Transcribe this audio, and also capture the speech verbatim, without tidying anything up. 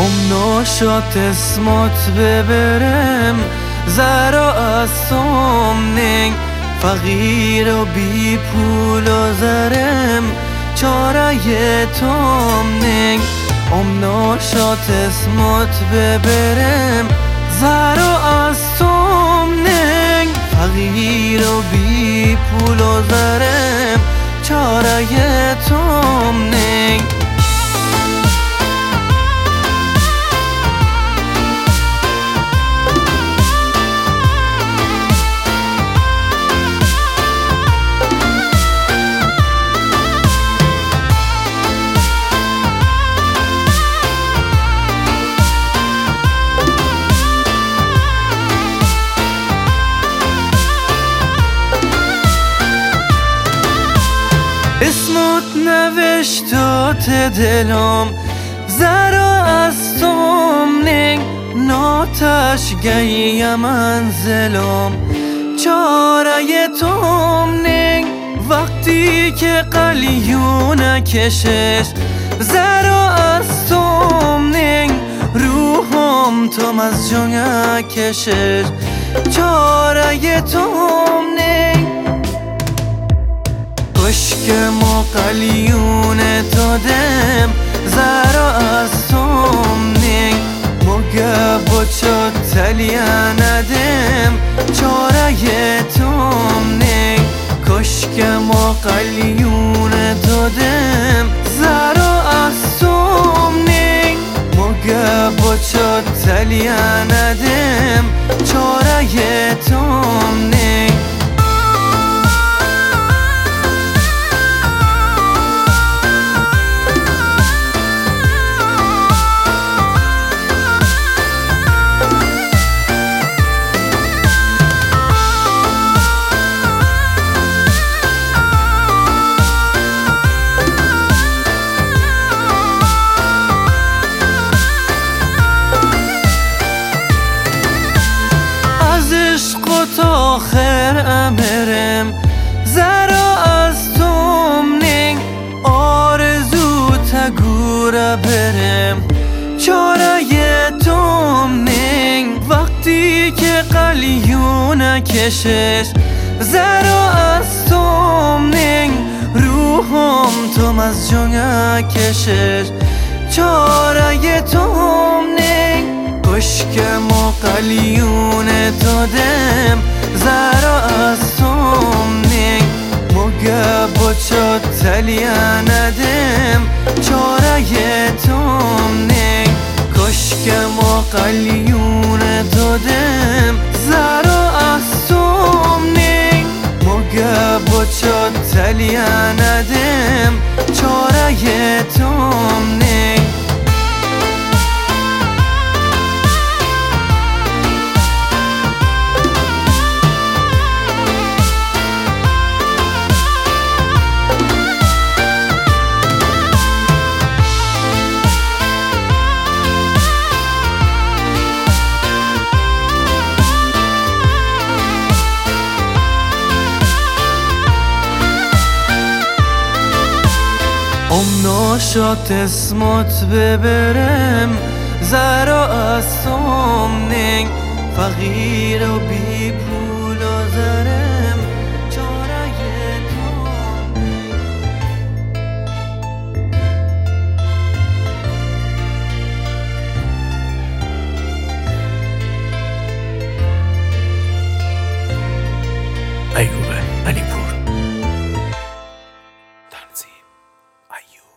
om ناشات اسمت ببرم زر و از سومنگ فقیر و بی پول و زرم چاره تومنگ om ناشات اسمت ببرم زر و از سومنگ فقیر و بی پول و زرم چاره تومنگ اسمت نوشتات دلم زر و از تومنگ ناتش گیه منزلم چاره تومنگ وقتی که قلیون کشش زر و از تومنگ روحم توم از جنگ کشش چاره تومنگ کشکم و قلیون تو دم زر و از تومنگ مگه بچه تلیا ندم چاره تومنگ کشکم و قلیون تو دم زر و از تومنگ مگه بچه تلیا ندم چاره تومنگ آخر امرم زر و از تومنگ آرزو تگوره برم چاره تومنگ وقتی که قلیون کشش زر و از تومنگ روحم توم از جنگ کشش چاره تومنگ کشکم و قلیون تو دم زر و از تومنگ مگه بچه تلیا ندم چاره تومنگ کشکم و قلیون تو دم زر و از تومنگ مگه بچه تلیا ندم چاره تومنگ om ناشات اسمت ببرم زر و از تومنگ فقیر و بی پول و زرم چاره تومنگ ایوب علیپور تنظیم ایوب